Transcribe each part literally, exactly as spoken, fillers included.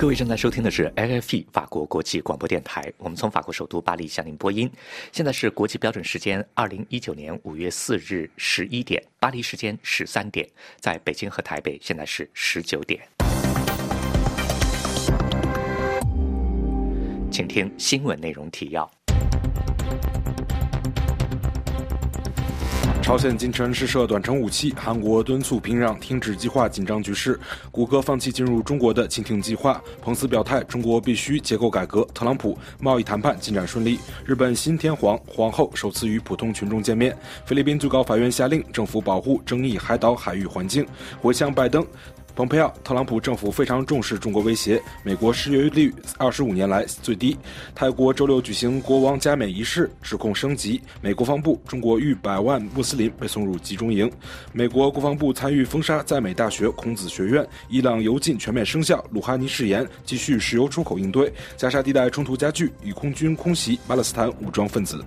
各位正在收听的是 R F I 法国国际广播电台，我们从法国首都巴黎向您播音。现在是国际标准时间二零一九年五月四日十一点，巴黎时间十三点，在北京和台北现在是十九点。请听新闻内容提要。 朝鲜今晨试射短程武器，韩国敦促平壤停止激化紧张局势。谷歌放弃进入中国的蜻蜓计划。彭斯表态，中国必须结构改革。特朗普贸易谈判进展顺利。日本新天皇皇后首次与普通群众见面。菲律宾最高法院下令政府保护争议海岛海域环境。回向拜登。蓬佩奥，特朗普政府非常重视中国威胁，美国失业率二十五年来最低。泰国周六举行国王加冕仪式，指控升级。美国防部，中国逾百万穆斯林被送入集中营。美国国防部参与封杀在美大学孔子学院。伊朗油禁全面生效，鲁哈尼誓言继续石油出口应对。加沙地带冲突加剧，以空军空袭巴勒斯坦武装分子。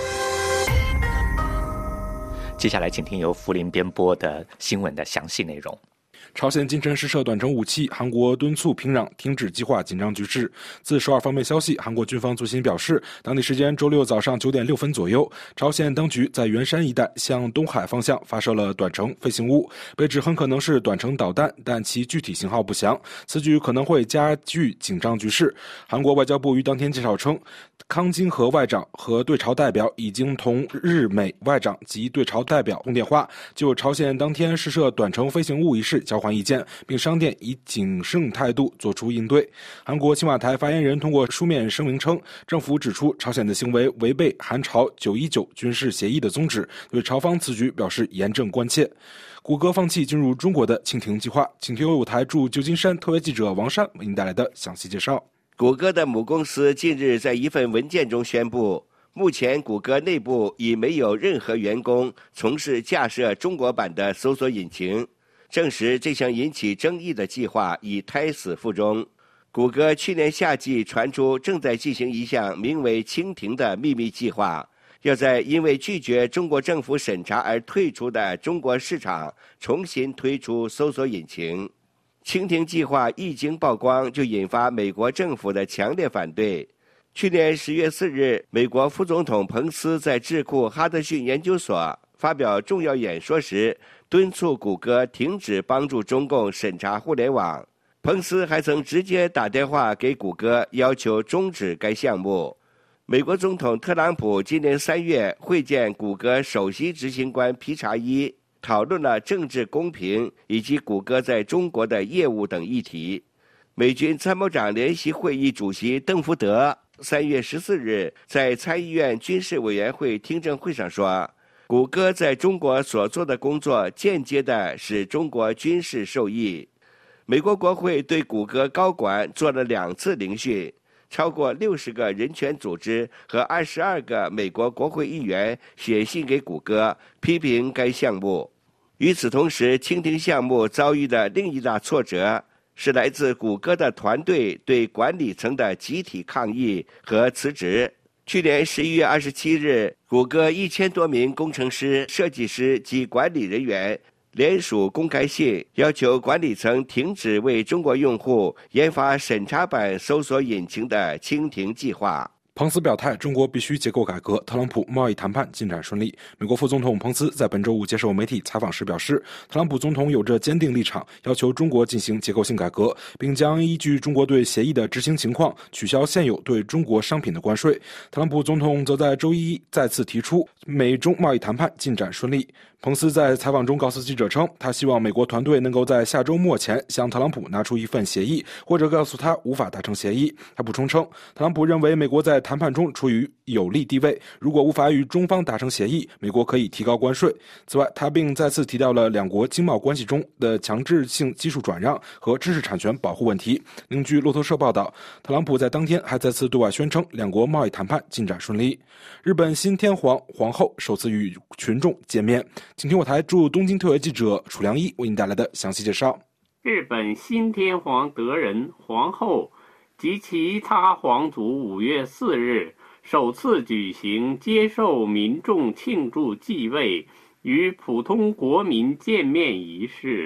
接下来请听由福林编播的新闻的详细内容。 朝鲜今晨试射短程武器，韩国敦促平壤停止激化紧张局势。自首尔方面消息，韩国军方最新表示，当地时间周六早上九点六分左右，朝鲜当局在元山一带向东海方向发射了短程飞行物，被指很可能是短程导弹，但其具体型号不详。此举可能会加剧紧张局势。韩国外交部于当天介绍称，康京和外长和对朝代表已经同日美外长及对朝代表通电话，就朝鲜当天试射短程飞行物一事交换意见，并商店以谨慎态度作出应对。韩国青瓦台发言人通过书面声明称，政府指出朝鲜的行为违背韩朝九一九军事协议的宗旨，对朝方此举表示严正关切。谷歌放弃进入中国的蜻蜓计划，请听由有台驻旧金山特约记者王珊为您带来的详细介绍。 谷歌的母公司近日在一份文件中宣布，目前谷歌内部已没有任何员工从事架设中国版的搜索引擎，证实这项引起争议的计划已胎死腹中。谷歌去年夏季传出正在进行一项名为蜻蜓的秘密计划，要在因为拒绝中国政府审查而退出的中国市场重新推出搜索引擎。蜻蜓计划一经曝光，就引发美国政府的强烈反对。去年十月四日，美国副总统彭斯在智库哈德逊研究所发表重要演说时，敦促谷歌停止帮助中共审查互联网。彭斯还曾直接打电话给谷歌，要求终止该项目。美国总统特朗普今年三月会见谷歌首席执行官皮查伊，讨论了政治公平以及谷歌在中国的业务等议题。美军参谋长联席会议主席邓福德三月十四日在参议院军事委员会听证会上说，谷歌在中国所做的工作间接地使中国军事受益。美国国会对谷歌高管做了两次聆讯，超过六十个人权组织和二十二个美国国会议员写信给谷歌，批评该项目。与此同时，蜻蜓项目遭遇的另一大挫折是来自谷歌的团队对管理层的集体抗议和辞职。去年十一月二十七日，谷歌一千多名工程师、设计师及管理人员联署公开信，要求管理层停止为中国用户研发审查版搜索引擎的蜻蜓计划。 彭斯表态，中国必须结构改革。特朗普贸易谈判进展顺利。美国副总统彭斯在本周五接受媒体采访时表示，特朗普总统有着坚定立场，要求中国进行结构性改革，并将依据中国对协议的执行情况取消现有对中国商品的关税。特朗普总统则在周一再次提出，美中贸易谈判进展顺利。彭斯在采访中告诉记者称，他希望美国团队能够在下周末前向特朗普拿出一份协议，或者告诉他无法达成协议。他补充称，特朗普认为美国在谈判中处于有利地位，如果无法与中方达成协议，美国可以提高关税。此外，他并再次提到了两国经贸关系中的强制性技术转让和知识产权保护问题。另据路透社报道，特朗普在当天还再次对外宣称两国贸易谈判进展顺利。日本新天皇皇后首次与群众见面。请听我台驻东京特约记者楚良一为您带来的详细介绍。 日本新天皇德仁皇后及其他皇族五月四日首次举行接受民众庆祝继位与普通国民见面仪式，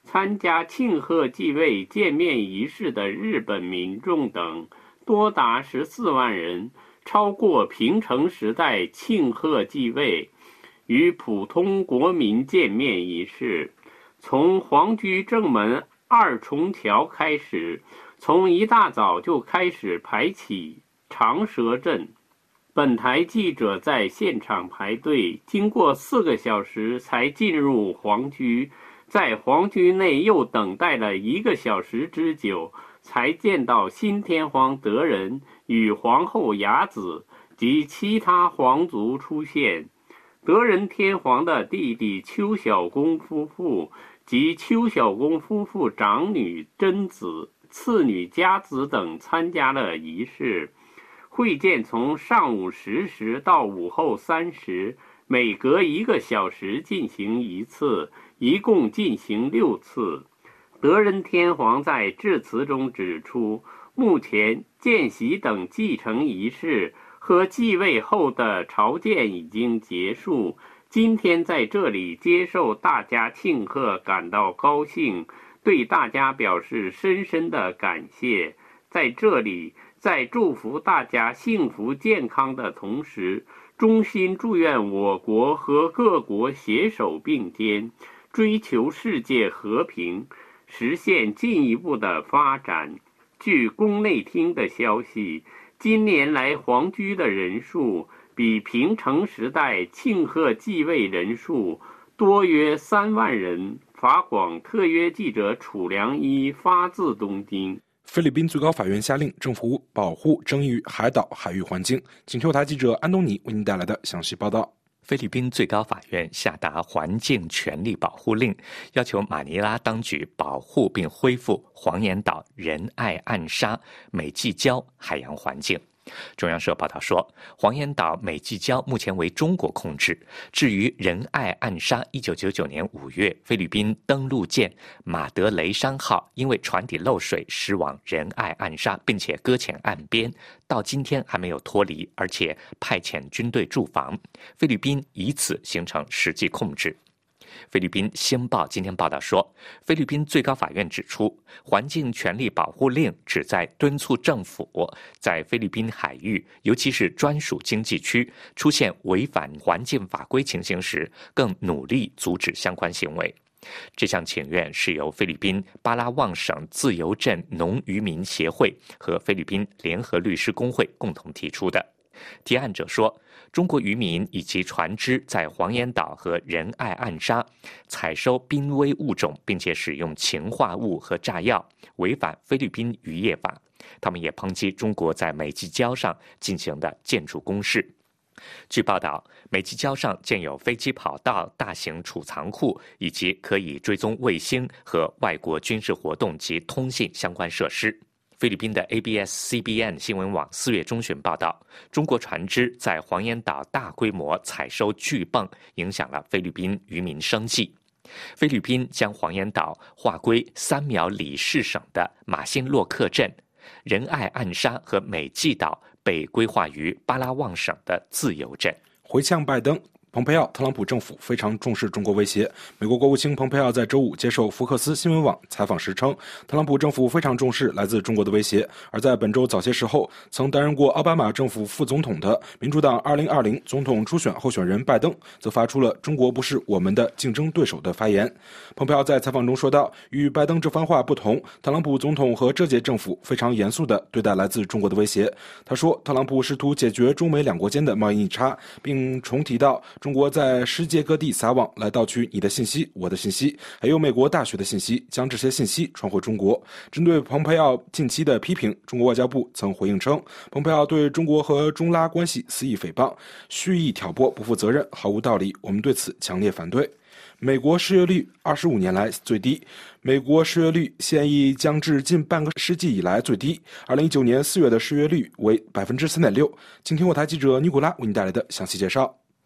参加庆贺继位见面仪式的日本民众等多达十四万人，超过平成时代庆贺继位与普通国民见面仪式。从皇居正门二重桥开始，从一大早就开始排起长蛇阵。本台记者在现场排队，经过四个小时才进入皇居，在皇居内又等待了一个小时之久，才见到新天皇德仁与皇后雅子及其他皇族出现。德仁天皇的弟弟邱小公夫妇及邱小公夫妇长女贞子、次女佳子等参加了仪式。会见从上午十时到午后三时，每隔一个小时进行一次，一共进行六次。德仁天皇在致辞中指出，目前见习等继承仪式和继位后的朝见已经结束，今天在这里接受大家庆贺，感到高兴，对大家表示深深的感谢。在这里，在祝福大家幸福健康的同时，衷心祝愿我国和各国携手并肩，追求世界和平，实现进一步的发展。据宫内厅的消息，今年来皇居的人数比平成时代庆贺继位人数多约三万人。法广特约记者楚良一发自东京。 菲律宾最高法院下令政府保护争议海岛海域环境。请听台记者安东尼为您带来的详细报道。 菲律宾最高法院下达环境权利保护令，要求马尼拉当局保护并恢复黄岩岛仁爱暗沙美济礁海洋环境。中央社报道说，黄岩岛美济礁目前为中国控制。至于仁爱暗沙，一九九九年五月，菲律宾登陆舰马德雷山号因为船底漏水驶往仁爱暗沙，并且搁浅岸边，到今天还没有脱离，而且派遣军队驻防。菲律宾以此形成实际控制。菲律宾《星报》今天报道说，菲律宾最高法院指出，环境权利保护令旨在敦促政府在菲律宾海域，尤其是专属经济区出现违反环境法规情形时，更努力阻止相关行为。这项请愿是由菲律宾巴拉望省自由镇农渔民协会和菲律宾联合律师工会共同提出的。提案者说，中国渔民以及船只在黄岩岛和仁爱暗沙采收濒危物种，并且使用氰化物和炸药，违反菲律宾渔业法。他们也抨击中国在美济礁上进行的建筑工事。据报道，美济礁上建有飞机跑道、大型储藏库以及可以追踪卫星和外国军事活动及通信相关设施。菲律宾的 A B S C B N 新闻网四月中旬报道，中国船只在黄岩岛大规模采收巨蚌，影响了菲律宾渔民生计。菲律宾将黄岩岛划归三苗里士省的马辛洛克镇，仁爱暗沙和美济岛被规划于巴拉望省的自由镇。 回呛拜登。蓬佩奥，特朗普政府非常重视中国威胁。美国国务卿蓬佩奥在周五接受福克斯新闻网采访时称，特朗普政府非常重视来自中国的威胁。而在本周早些时候，曾担任过奥巴马政府副总统的民主党二零二零总统初选候选人拜登，则发出了中国不是我们的竞争对手的发言。蓬佩奥在采访中说道，与拜登这番话不同，特朗普总统和这届政府非常严肃地对待来自中国的威胁。他说，特朗普试图解决中美两国间的贸易逆差，并重提到中国在世界各地撒网来盗取你的信息、我的信息，还有美国大学的信息，将这些信息传回中国。针对蓬佩奥近期的批评，中国外交部曾回应称，蓬佩奥对中国和中拉关系肆意诽谤、蓄意挑拨、不负责任，毫无道理，我们对此强烈反对。美国失业率二十五年来最低，美国失业率现已降至近半个世纪以来最低。二零一九年四月的失业率为百分之三点六。请听我台记者尼古拉为您带来的详细介绍。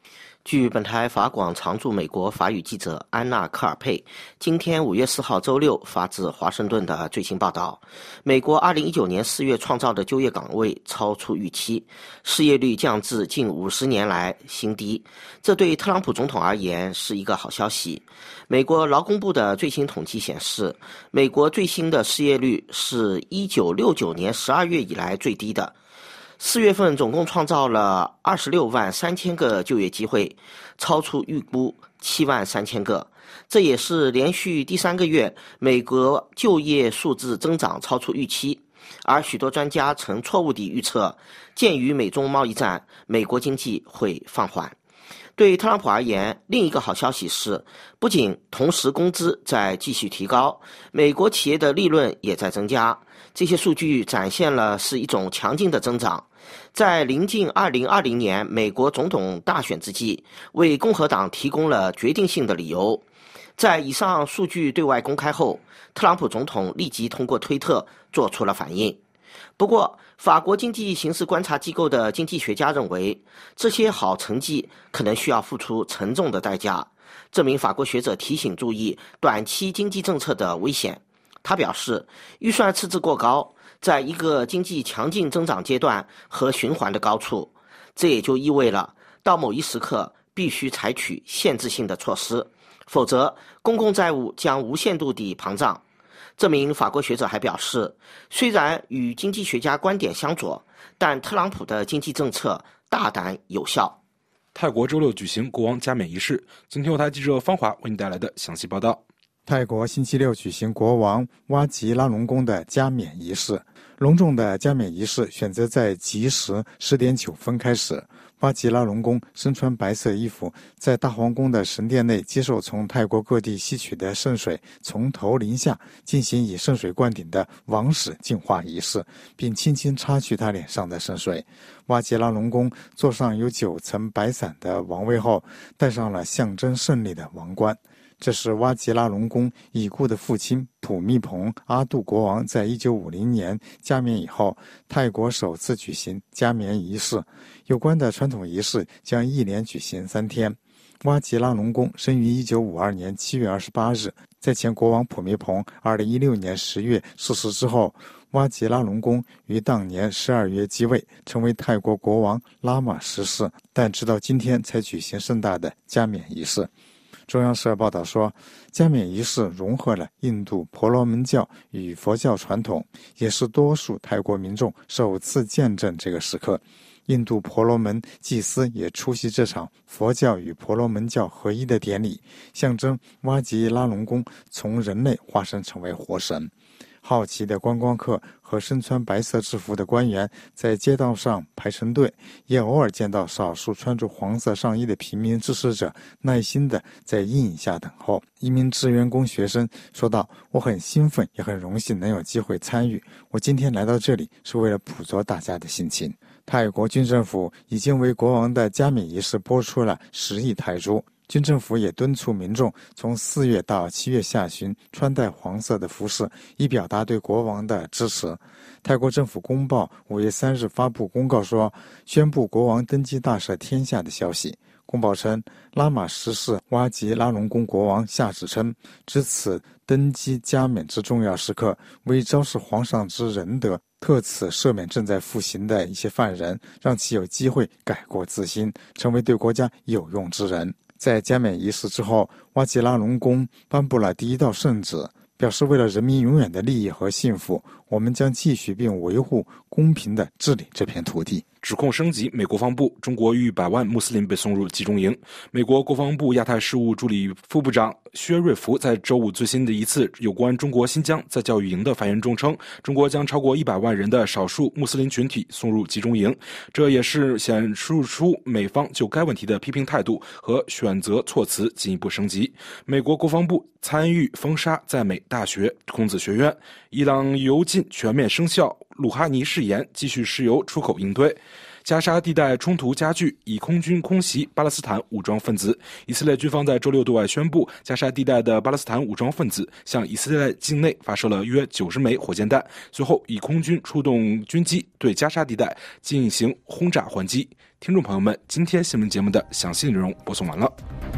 据本台法广常驻美国法语记者安娜·科尔佩今天五月四号周六发自华盛顿的最新报道，美国二零一九年四月创造的就业岗位超出预期，失业率降至近五十年来新低。这对特朗普总统而言是一个好消息。美国劳工部的最新统计显示，美国最新的失业率是一九六九年十二月以来最低的。四月份总共创造了二十六万三千个就业机会，超出预估七万三千个。这也是连续第三个月美国就业数字增长超出预期，而许多专家曾错误地预测，鉴于美中贸易战，美国经济会放缓。对特朗普而言，另一个好消息是，不仅同时工资在继续提高，美国企业的利润也在增加。这些数据展现了是一种强劲的增长。在临近二零二零年美国总统大选之际，为共和党提供了决定性的理由。在以上数据对外公开后，特朗普总统立即通过推特做出了反应。不过，法国经济形势观察机构的经济学家认为，这些好成绩可能需要付出沉重的代价。这名法国学者提醒注意短期经济政策的危险。他表示，预算赤字过高，在一个经济强劲增长阶段和循环的高处，这也就意味了到某一时刻必须采取限制性的措施，否则公共债务将无限度地膨胀。这名法国学者还表示，虽然与经济学家观点相左，但特朗普的经济政策大胆有效。 泰国周六举行国王加冕仪式，今天有台记者方华为你带来的详细报道。 泰国星期六举行国王哇吉拉隆功的加冕仪式，隆重的加冕仪式选择在吉时十点九分开始。哇吉拉隆功身穿白色衣服，在大皇宫的神殿内接受从泰国各地吸取的圣水，从头淋下，进行以圣水灌顶的王室净化仪式，并轻轻擦去他脸上的圣水。哇吉拉隆功坐上有九层白伞的王位后，戴上了象征胜利的王冠。这是哇吉拉隆功已故的父亲普密蓬阿杜国王在一九五零年加冕以后，泰国首次举行加冕仪式。有关的传统仪式将一连举行三天。哇吉拉隆功生于一九五二年七月二十八日，在前国王普密蓬二零一六年十月逝世之后，哇吉拉隆功于当年十二月继位，成为泰国国王拉玛十世，但直到今天才举行盛大的加冕仪式。中央社报道说，加冕仪式融合了印度婆罗门教与佛教传统，也是多数泰国民众首次见证这个时刻。印度婆罗门祭司也出席这场佛教与婆罗门教合一的典礼，象征哇吉拉隆功从人类化身成为活神。好奇的观光客和身穿白色制服的官员在街道上排成队，也偶尔见到少数穿着黄色上衣的平民支持者耐心地在阴影下等候。一名志愿工学生说道，我很兴奋也很荣幸能有机会参与，我今天来到这里是为了捕捉大家的心情。泰国军政府已经为国王的加冕仪式拨出了十亿泰铢，军政府也敦促民众从四月到七月下旬穿戴黄色的服饰，以表达对国王的支持。泰国政府公报五月三日发布公告说，宣布国王登基大赦天下的消息。公报称，拉玛十世哇吉拉隆功国王下旨称，至此登基加冕之重要时刻，为昭示皇上之仁德，特此赦免正在服刑的一些犯人，让其有机会改过自新，成为对国家有用之人。在加冕仪式之后，哇吉拉隆功颁布了第一道圣旨，表示为了人民永远的利益和幸福，我们将继续并维护公平地治理这片土地。 指控升级，美国防部，中国逾百万穆斯林被送入集中营。美国国防部亚太事务助理副部长薛瑞福在周五最新的一次有关中国新疆在教育营的发言中称，中国将超过一百万人的少数穆斯林群体送入集中营，这也是显示出美方就该问题的批评态度和选择措辞进一步升级。美国国防部参与封杀在美大学孔子学院，伊朗油禁全面生效，鲁哈尼誓言继续石油出口应对。 加沙地带冲突加剧，以空军空袭巴勒斯坦武装分子。以色列军方在周六对外宣布，加沙地带的巴勒斯坦武装分子向以色列境内发射了约九十枚火箭弹，随后以空军出动军机对加沙地带进行轰炸还击。听众朋友们，今天新闻节目的详细内容播送完了。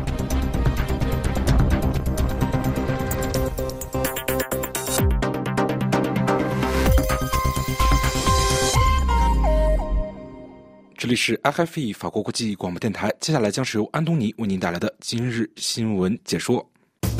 这里是 R F I 法国国际广播电台，接下来将是由安东尼为您带来的今日新闻解说。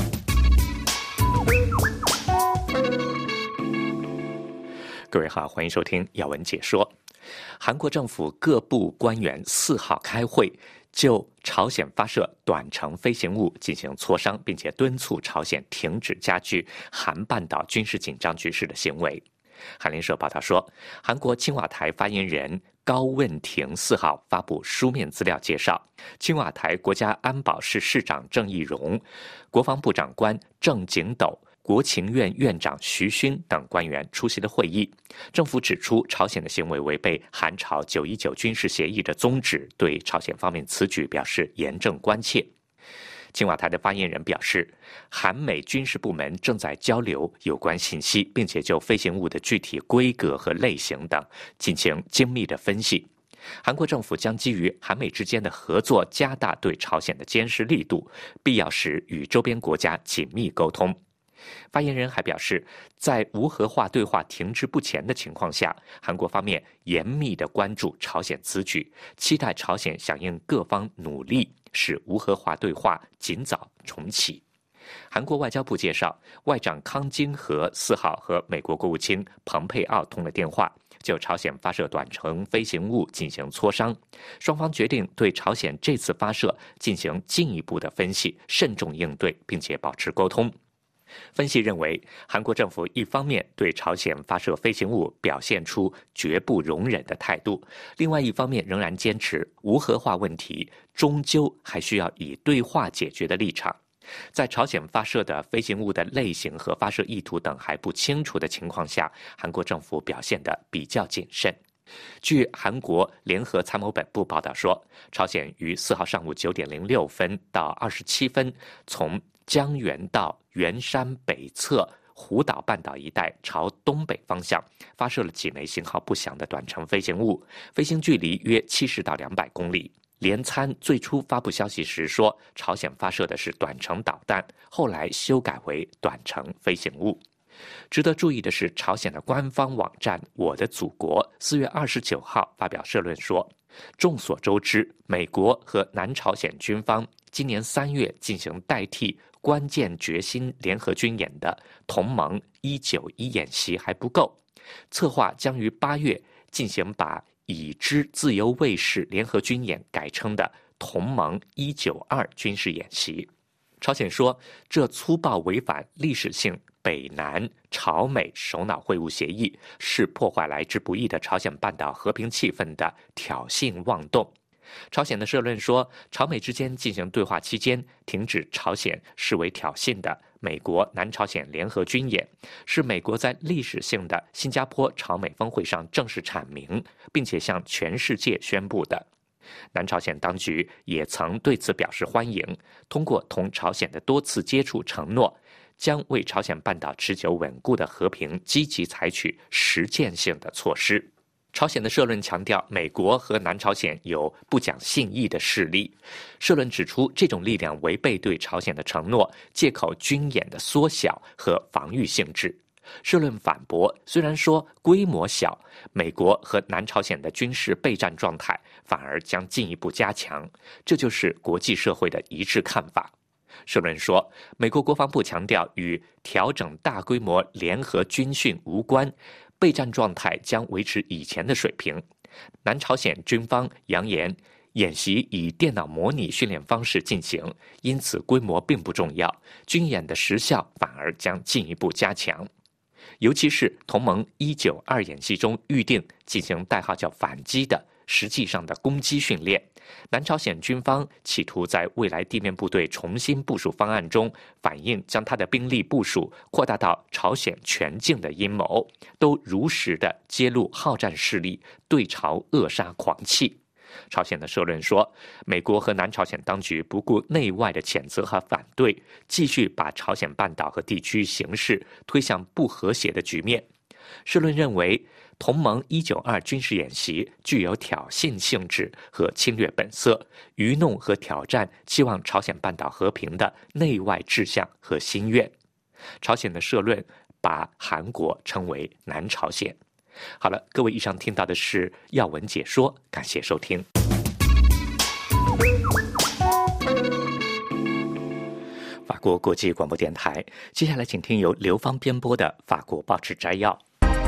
各位好，欢迎收听要闻解说。韩国政府各部官员四号开会，就朝鲜发射短程飞行物进行磋商，并且敦促朝鲜停止加剧韩半岛军事紧张局势的行为。韩联社报道说，韩国青瓦台发言人高问庭四号发布书面资料介绍，青瓦台国家安保室室长郑义溶、国防部长官郑景斗、国情院院长徐勋等官员出席了会议。政府指出，朝鲜的行为违背韩朝九一九军事协议的宗旨，对朝鲜方面此举表示严正关切。青瓦台的发言人表示，韩美军事部门正在交流有关信息，并且就飞行物的具体规格和类型等进行精密的分析。韩国政府将基于韩美之间的合作，加大对朝鲜的监视力度，必要时与周边国家紧密沟通。发言人还表示，在无核化对话停滞不前的情况下，韩国方面严密地关注朝鲜此举，期待朝鲜响应各方努力，使无核化对话尽早重启。韩国外交部介绍，外长康京和四号和美国国务卿蓬佩奥通了电话，就朝鲜发射短程飞行物进行磋商。双方决定对朝鲜这次发射进行进一步的分析，慎重应对，并且保持沟通。分析认为，韩国政府一方面对朝鲜发射飞行物表现出绝不容忍的态度，另外一方面仍然坚持无核化问题终究还需要以对话解决的立场。在朝鲜发射的飞行物的类型和发射意图等还不清楚的情况下，韩国政府表现得比较谨慎。据韩国联合参谋本部报道说，朝鲜于四号上午九点零六分到二十七分从江原道元山北侧虎岛半岛一带朝东北方向发射了几枚型号不详的短程飞行物，飞行距离约七十到两百公里。联参最初发布消息时说，朝鲜发射的是短程导弹，后来修改为短程飞行物。值得注意的是，朝鲜的官方网站我的祖国四月二十九号发表社论说，众所周知，美国和南朝鲜军方今年三月进行代替关键决心联合军演的同盟一九一演习还不够，策划将于八月进行把已知自由卫士联合军演改称的同盟一九二军事演习。朝鲜说，这粗暴违反历史性北南朝美首脑会晤协议，是破坏来之不易的朝鲜半岛和平气氛的挑衅妄动。朝鲜的社论说，朝美之间进行对话期间停止朝鲜视为挑衅的美国南朝鲜联合军演，是美国在历史性的新加坡朝美峰会上正式阐明，并且向全世界宣布的。南朝鲜当局也曾对此表示欢迎，通过同朝鲜的多次接触承诺，将为朝鲜半岛持久稳固的和平积极采取实践性的措施。朝鲜的社论强调，美国和南朝鲜有不讲信义的势力。社论指出，这种力量违背对朝鲜的承诺，借口军演的缩小和防御性质。社论反驳，虽然说规模小，美国和南朝鲜的军事备战状态反而将进一步加强，这就是国际社会的一致看法。社论说，美国国防部强调与调整大规模联合军训无关，备战状态将维持以前的水平。南朝鲜军方扬言，演习以电脑模拟训练方式进行，因此规模并不重要，军演的时效反而将进一步加强。尤其是同盟一九二演习中预定进行代号叫反击的实际上的攻击训练。南朝鲜军方企图在未来地面部队重新部署方案中反映将他的兵力部署扩大到朝鲜全境的阴谋，都如实地揭露好战势力对朝扼杀狂气。朝鲜的社论说，美国和南朝鲜当局不顾内外的谴责和反对，继续把朝鲜半岛和地区形势推向不和谐的局面。社论认为，同盟一九二军事演习具有挑衅性质和侵略本色，愚弄和挑战期望朝鲜半岛和平的内外志向和心愿。朝鲜的社论把韩国称为南朝鲜。好了，各位，以上听到的是要闻解说，感谢收听。法国国际广播电台，接下来请听由刘芳编播的法国报纸摘要。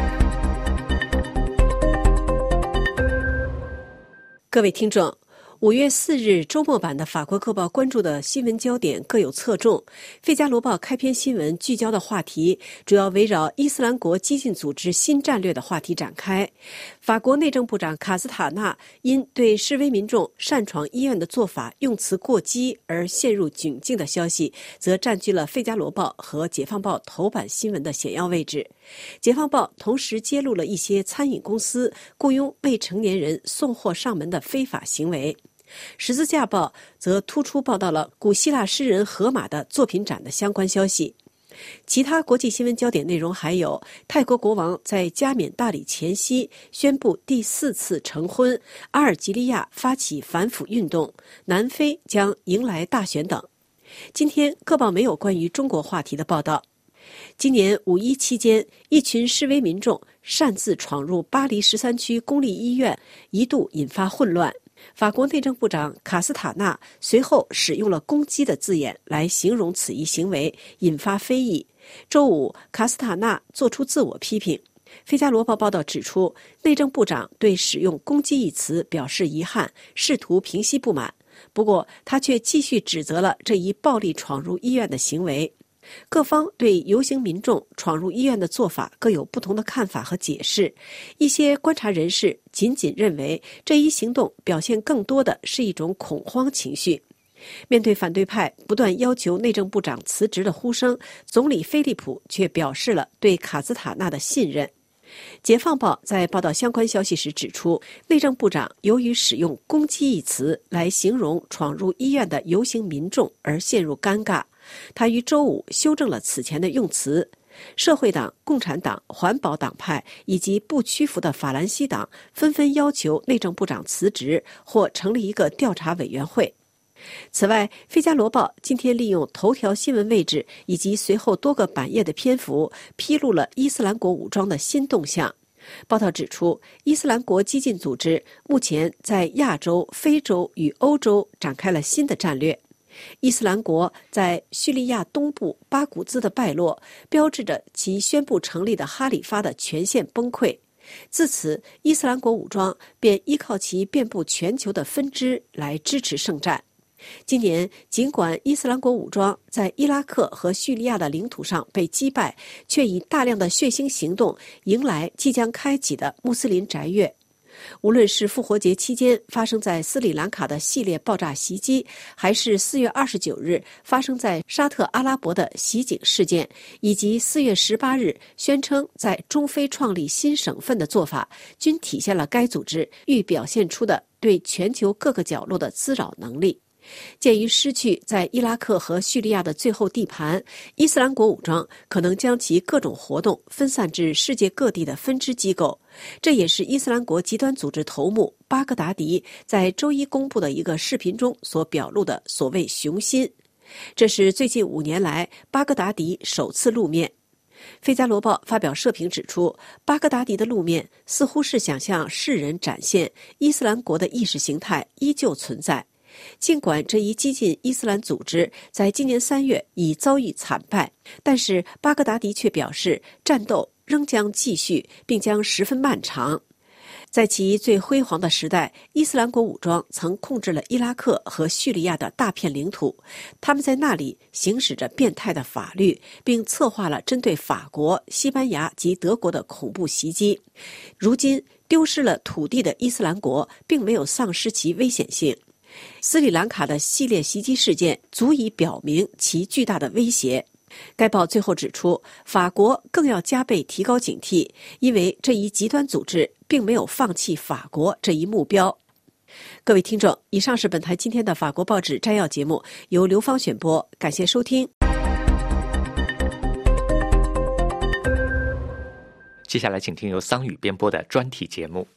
各位听众，五月四日周末版的法国各报关注的新闻焦点各有侧重。费加罗报开篇新闻聚焦的话题主要围绕伊斯兰国激进组织新战略的话题展开。法国内政部长卡斯塔纳因对示威民众擅闯医院的做法用词过激而陷入窘境的消息，则占据了费加罗报和解放报头版新闻的显要位置。解放报同时揭露了一些餐饮公司雇佣未成年人送货上门的非法行为。十字架报则突出报道了古希腊诗人荷马的作品展的相关消息。其他国际新闻焦点内容还有：泰国国王在加冕大礼前夕宣布第四次成婚，阿尔及利亚发起反腐运动，南非将迎来大选等。今天各报没有关于中国话题的报道。今年五一期间，一群示威民众擅自闯入巴黎十三区公立医院，一度引发混乱。法国内政部长卡斯塔纳随后使用了攻击的字眼来形容此一行为，引发非议。周五，卡斯塔纳作出自我批评。费加罗报报道指出，内政部长对使用攻击一词表示遗憾，试图平息不满。不过，他却继续指责了这一暴力闯入医院的行为。各方对游行民众闯入医院的做法各有不同的看法和解释。一些观察人士仅仅认为这一行动表现更多的是一种恐慌情绪。面对反对派不断要求内政部长辞职的呼声，总理菲利普却表示了对卡斯塔纳的信任。解放报在报道相关消息时指出，内政部长由于使用攻击一词来形容闯入医院的游行民众而陷入尴尬。他于周五修正了此前的用词。社会党、共产党、环保党派以及不屈服的法兰西党纷纷要求内政部长辞职或成立一个调查委员会。此外，费加罗报今天利用头条新闻位置以及随后多个版页的篇幅，披露了伊斯兰国武装的新动向。报道指出，伊斯兰国激进组织目前在亚洲、非洲与欧洲展开了新的战略。伊斯兰国在叙利亚东部巴古兹的败落，标志着其宣布成立的哈里发的全线崩溃。自此，伊斯兰国武装便依靠其遍布全球的分支来支持圣战。今年，尽管伊斯兰国武装在伊拉克和叙利亚的领土上被击败，却以大量的血腥行动迎来即将开启的穆斯林斋月。无论是复活节期间发生在斯里兰卡的系列爆炸袭击，还是四月二十九日发生在沙特阿拉伯的袭警事件，以及四月十八日宣称在中非创立新省份的做法，均体现了该组织欲表现出的对全球各个角落的滋扰能力。鉴于失去在伊拉克和叙利亚的最后地盘，伊斯兰国武装可能将其各种活动分散至世界各地的分支机构。这也是伊斯兰国极端组织头目巴格达迪在周一公布的一个视频中所表露的所谓雄心。这是最近五年来巴格达迪首次露面。费加罗报发表社评指出，巴格达迪的露面似乎是想向世人展现伊斯兰国的意识形态依旧存在。尽管这一激进伊斯兰组织在今年三月已遭遇惨败，但是巴格达迪却表示战斗仍将继续，并将十分漫长。在其最辉煌的时代，伊斯兰国武装曾控制了伊拉克和叙利亚的大片领土，他们在那里行使着变态的法律，并策划了针对法国、西班牙及德国的恐怖袭击。如今丢失了土地的伊斯兰国并没有丧失其危险性。斯里兰卡的系列袭击事件足以表明其巨大的威胁。该报最后指出，法国更要加倍提高警惕，因为这一极端组织并没有放弃法国这一目标。各位听众，以上是本台今天的法国报纸摘要节目，由刘芳选播，感谢收听。 接下来请听由桑宇编播的专题节目。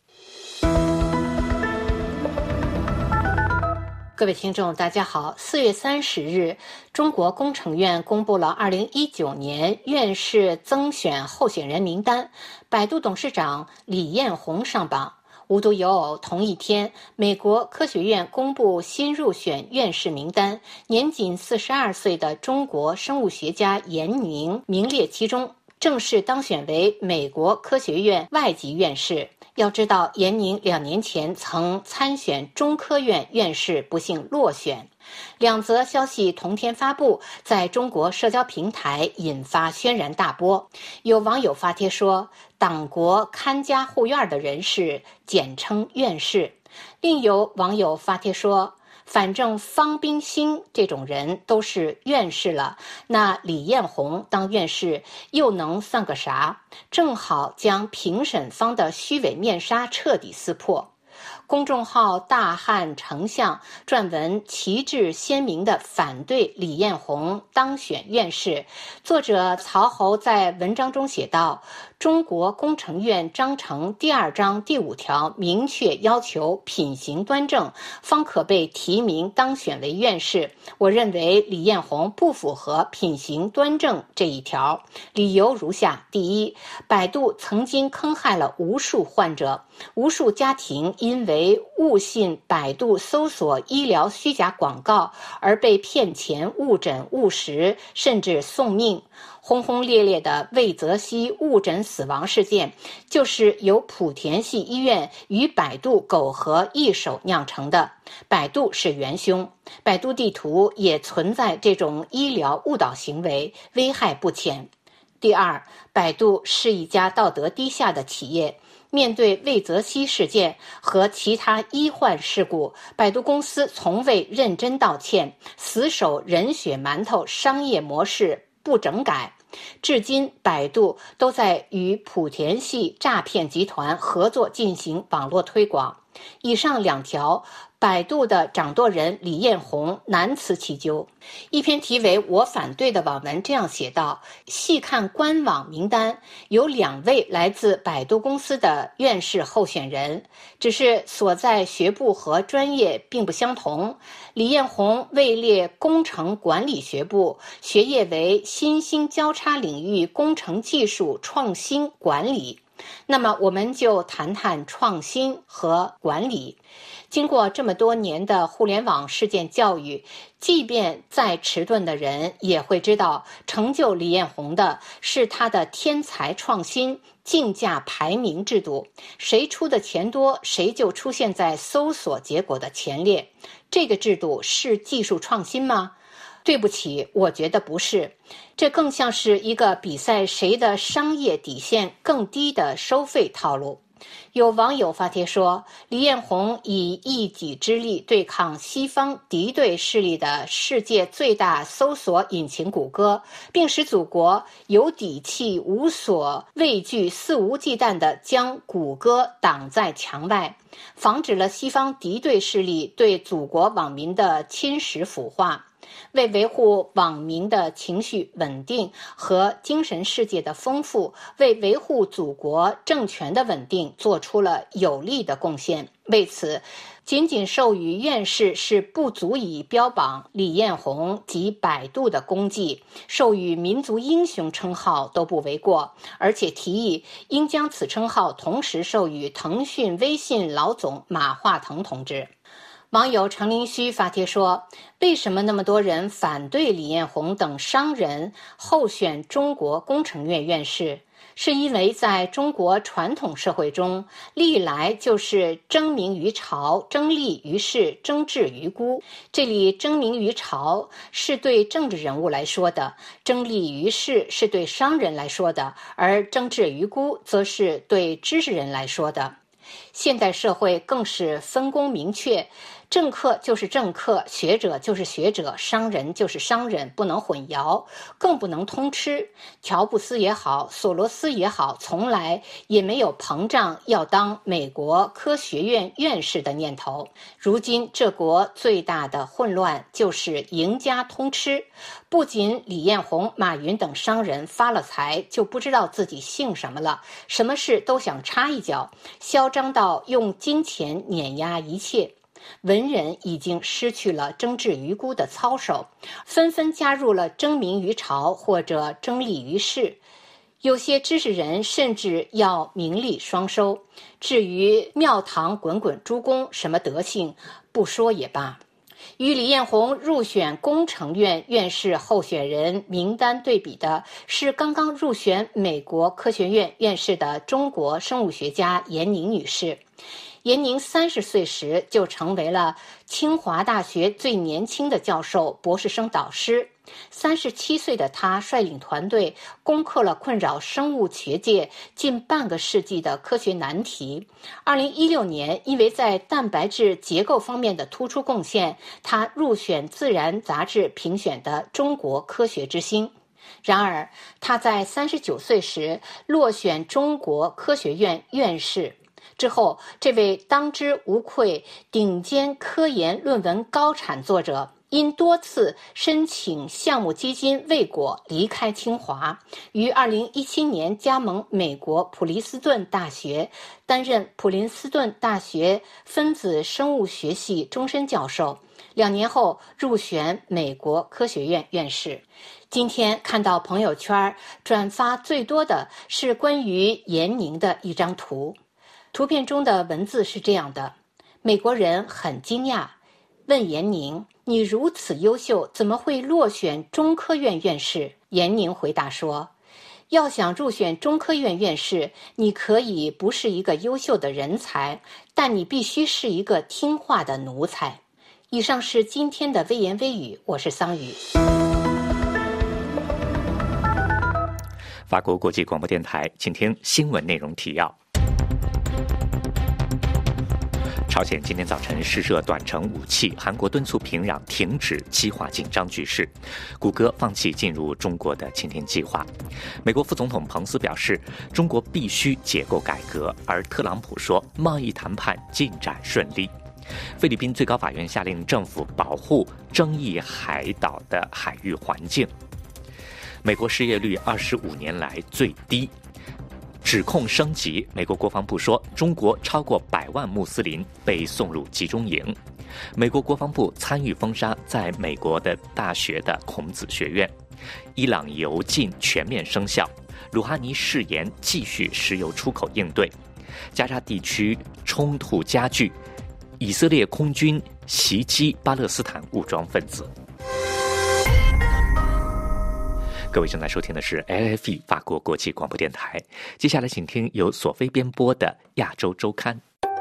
各位听众大家好，四月三十日，中国工程院公布了二零一九年院士增选候选人名单，百度董事长李彦宏上榜。无独有偶，同一天，美国科学院公布新入选院士名单，年仅四十二岁的中国生物学家严宁名列其中，正式当选为美国科学院外籍院士。要知道，严宁两年前曾参选中科院院士，不幸落选。两则消息同天发布，在中国社交平台引发轩然大波。有网友发帖说，党国看家护院的人士简称院士。另有网友发帖说，反正方冰心这种人都是院士了，那李彦宏当院士又能算个啥？正好将评审方的虚伪面纱彻底撕破。公众号大汉丞相撰文旗帜鲜明地反对李彦宏当选院士。作者曹侯在文章中写道，中国工程院章程第二章第五条明确要求品行端正，方可被提名当选为院士。我认为李彦宏不符合品行端正这一条，理由如下：第一，百度曾经坑害了无数患者，无数家庭因为误信百度搜索医疗虚假广告而被骗钱、误诊、误食，甚至送命。轰轰烈烈的魏则西误诊死亡事件，就是由莆田系医院与百度苟合一手酿成的，百度是元凶。百度地图也存在这种医疗误导行为，危害不浅。第二，百度是一家道德低下的企业。面对魏则西事件和其他医患事故，百度公司从未认真道歉，死守人血馒头商业模式不整改。至今，百度都在与莆田系诈骗集团合作进行网络推广。以上两条，百度的掌舵人李彦宏难辞其咎。一篇题为《我反对》的网文这样写道：细看官网名单，有两位来自百度公司的院士候选人，只是所在学部和专业并不相同。李彦宏位列工程管理学部，学业为新兴交叉领域工程技术创新管理。那么我们就谈谈创新和管理。经过这么多年的互联网事件教育，即便再迟钝的人也会知道，成就李彦宏的是他的天才创新竞价排名制度，谁出的钱多，谁就出现在搜索结果的前列。这个制度是技术创新吗？对不起，我觉得不是，这更像是一个比赛谁的商业底线更低的收费套路。有网友发帖说，李彦宏以一己之力对抗西方敌对势力的世界最大搜索引擎谷歌，并使祖国有底气、无所畏惧、肆无忌惮地将谷歌挡在墙外，防止了西方敌对势力对祖国网民的侵蚀腐化。为维护网民的情绪稳定和精神世界的丰富，为维护祖国政权的稳定做出了有力的贡献。为此，仅仅授予院士是不足以标榜李彦宏及百度的功绩，授予民族英雄称号都不为过，而且提议应将此称号同时授予腾讯微信老总马化腾同志。网友程林虚发帖说，为什么那么多人反对李彦宏等商人候选中国工程院院士？是因为在中国传统社会中，历来就是争名于朝、争利于世、争智于孤。这里争名于朝是对政治人物来说的，争利于世是对商人来说的，而争智于孤则是对知识人来说的。 现代社会更是分工明确，政客就是政客，学者就是学者，商人就是商人，不能混淆，更不能通吃。乔布斯也好，索罗斯也好，从来也没有膨胀要当美国科学院院士的念头。如今这国最大的混乱就是赢家通吃，不仅李彦宏、马云等商人发了财就不知道自己姓什么了，什么事都想插一脚，嚣张到用金钱碾压一切。文人已经失去了争执于孤的操守，纷纷加入了争名于朝或者争利于世。有些知识人甚至要名利双收。至于庙堂滚滚诸公什么德行，不说也罢。与李彦宏入选工程院院士候选人名单对比的是刚刚入选美国科学院院士的中国生物学家闫宁女士。闫宁三十岁时就成为了清华大学最年轻的教授、博士生导师。三十七岁的他率领团队攻克了困扰生物学界近半个世纪的科学难题。二零一六年，因为在蛋白质结构方面的突出贡献，他入选《自然》杂志评选的中国科学之星。然而，他在三十九岁时落选中国科学院院士。之后，这位当之无愧顶尖科研论文高产作者，因多次申请项目基金未果离开清华，于二零一七年加盟美国普林斯顿大学，担任普林斯顿大学分子生物学系终身教授。两年后入选美国科学院院士。今天看到朋友圈转发最多的是关于闫宁的一张图。图片中的文字是这样的：美国人很惊讶，问闫宁，你如此优秀，怎么会落选中科院院士？闫宁回答说，要想入选中科院院士，你可以不是一个优秀的人才，但你必须是一个听话的奴才。以上是今天的微言微语，我是桑宇。 法国国际广播电台，请听新闻内容提要。朝鲜今天早晨试射短程武器，韩国敦促平壤停止激化紧张局势。谷歌放弃进入中国的青天计划。美国副总统彭斯表示，中国必须结构改革，而特朗普说贸易谈判进展顺利。菲律宾最高法院下令政府保护争议海岛的海域环境。美国失业率二十五年来最低。指控升级，美国国防部说，中国超过百万穆斯林被送入集中营。美国国防部参与封杀在美国的大学的孔子学院。伊朗油禁全面生效，鲁哈尼誓言继续石油出口应对。加沙地区冲突加剧，以色列空军袭击巴勒斯坦武装分子。各位正在收听的是 L F E 法国国际广播电台，接下来请听由索菲编播的亚洲周刊。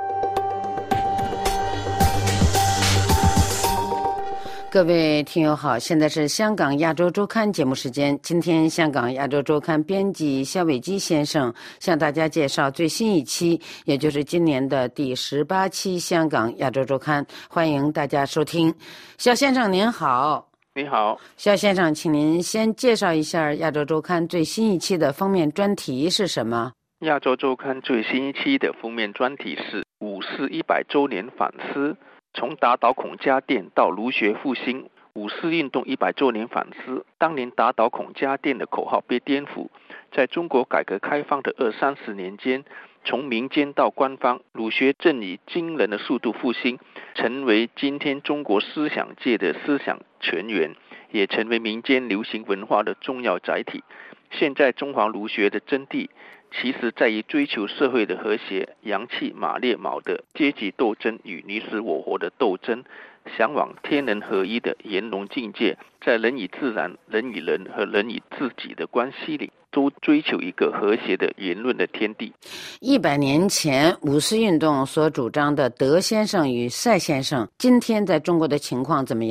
各位听友好，现在是香港亚洲周刊节目时间。今天香港亚洲周刊编辑肖伟基先生向大家介绍最新一期，也就是今年的第十八期香港亚洲周刊，欢迎大家收听。肖先生您好。 你好， 肖先生，请您先介绍一下亚洲周刊最新一期的封面专题是什么？ 亚洲周刊最新一期的封面专题是五四一百周年反思，从打倒孔家店到儒学复兴。五四运动一百周年反思，当年打倒孔家店的口号被颠覆，在中国改革开放的二三十年间，从民间到官方，儒学正以惊人的速度复兴，成为今天中国思想界的思想泉源，也成为民间流行文化的重要载体。现在中华儒学的真谛，其实在于追求社会的和谐，扬弃马列卯的阶级斗争与你死我活的斗争，向往天人合一的圆融境界，在人与自然、人与人和人与自己的关系里，都追求一个和谐的言论的天地。 一百年前五四运动所主张的德先生与赛先生，今天在中国的情况怎么样？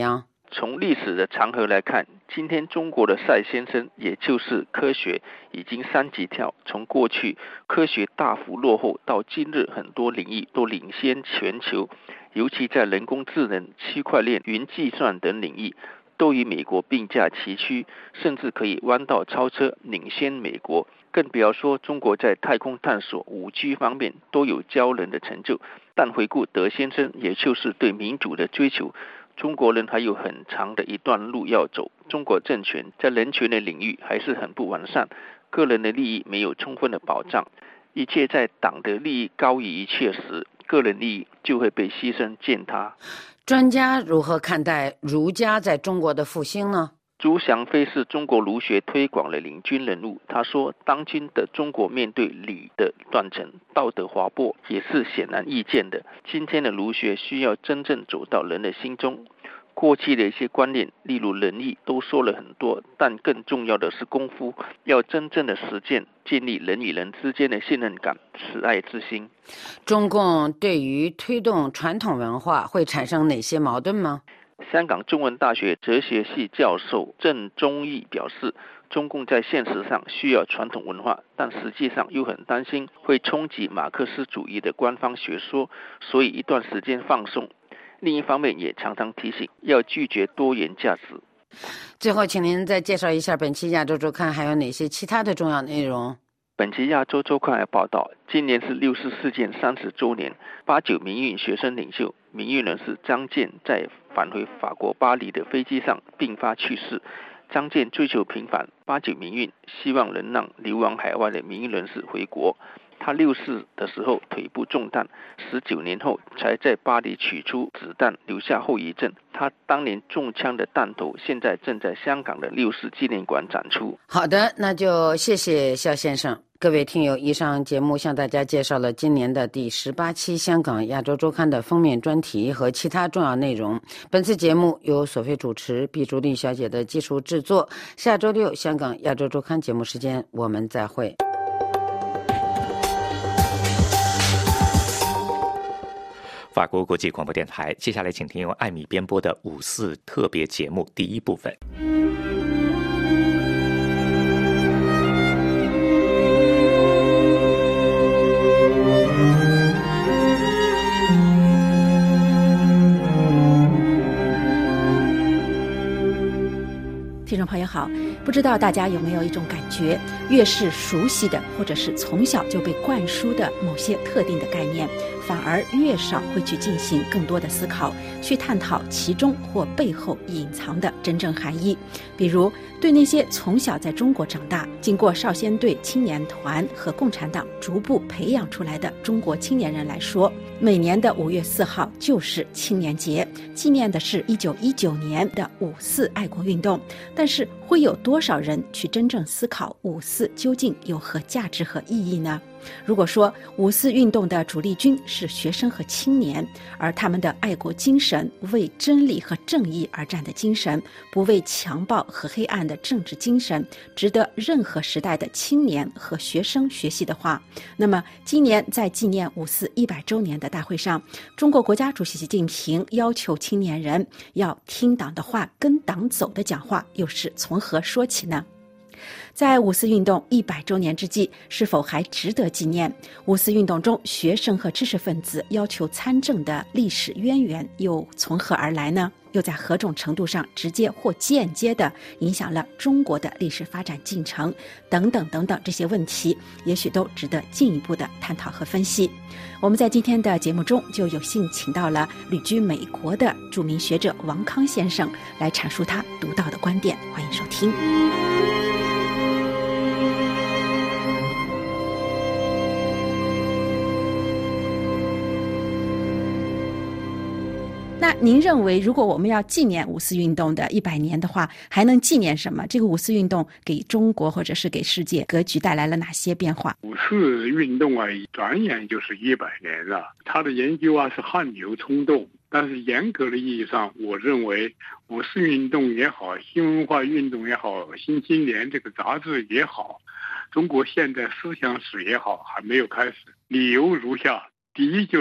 从历史的长河来看，今天中国的赛先生，也就是科学已经三级跳，从过去科学大幅落后，到今日很多领域都领先全球，尤其在人工智能、区块链、云计算等领域都与美国并驾齐驱，甚至可以弯道超车，领先美国。更不要说中国在太空探索、五 G 方面都有骄人的成就。但回顾德先生，也就是对民主的追求，中国人还有很长的一段路要走。中国政权在人权的领域还是很不完善，个人的利益没有充分的保障。一切在党的利益高于一切时，个人利益就会被牺牲践踏。 专家如何看待儒家在中国的复兴呢？ 朱祥飞是中国儒学推广的领军人物，他说，当今的中国面对礼的断层、道德滑坡也是显然易见的。今天的儒学需要真正走到人的心中，过去的一些观念，例如仁义都说了很多，但更重要的是功夫，要真正的实践，建立人与人之间的信任感、慈爱之心。 中共对于推动传统文化会产生哪些矛盾吗？ 香港中文大学哲学系教授郑忠义表示，中共在现实上需要传统文化，但实际上又很担心会冲击马克思主义的官方学说，所以一段时间放松。另一方面也常常提醒要拒绝多元价值。 最后请您再介绍一下本期亚洲周刊还有哪些其他的重要内容。 本期亚洲周刊还报道，今年是六四事件三十周年，八九民运学生领袖、民运人士张健在返回法国巴黎的飞机上病发去世。张健追求平反，八九民运希望能让流亡海外的民运人士回国。他六四的时候腿部中弹，十九年后才在巴黎取出子弹，留下后遗症。他当年中枪的弹头现在正在香港的六四纪念馆展出。 好的，那就谢谢肖先生。各位听友，以上节目向大家介绍了今年的第十八期香港亚洲周刊的封面专题和其他重要内容。本次节目由索菲主持，毕竹丽小姐的技术制作。下周六香港亚洲周刊节目时间我们再会。 法国国际广播电台，接下来请听由艾米编播的五四特别节目第一部分。 听众朋友好，不知道大家有没有一种感觉，越是熟悉的或者是从小就被灌输的某些特定的概念，反而越少会去进行更多的思考，去探讨其中或背后隐藏的真正含义。比如对那些从小在中国长大，经过少先队青年团和共产党逐步培养出来的中国青年人来说，每年的五月四号就是青年节，纪念的是一九一九年的五四爱国运动。但是会有多少人去真正思考五四究竟有何价值和意义呢？如果说五四运动的主力军是学生和青年，而他们的爱国精神，为真理和正义而战的精神，不为强暴和黑暗的政治精神，值得任何时代的青年和学生学习的话，那么今年在纪念五四一百周年的大会上，中国国家主席习近平要求青年人要听党的话，跟党走的讲话又是从何说起呢？在五四运动一百周年之际，是否还值得纪念？五四运动中学生和知识分子要求参政的历史渊源又从何而来呢？又在何种程度上直接或间接地影响了中国的历史发展进程？等等等等，这些问题也许都值得进一步的探讨和分析。我们在今天的节目中就有幸请到了旅居美国的著名学者王康先生来阐述他独到的观点，欢迎收听。那您认为，如果我们要纪念五四运动的一百年的话，还能纪念什么？这个五四运动给中国或者是给世界格局带来了哪些变化？ 五四运动啊，转眼就是一百年了。他的研究啊是汗牛充栋，但是严格的意义上，我认为五四运动也好，新文化运动也好，新青年这个杂志也好，中国现代思想史也好，还没有开始。理由如下：第一，就是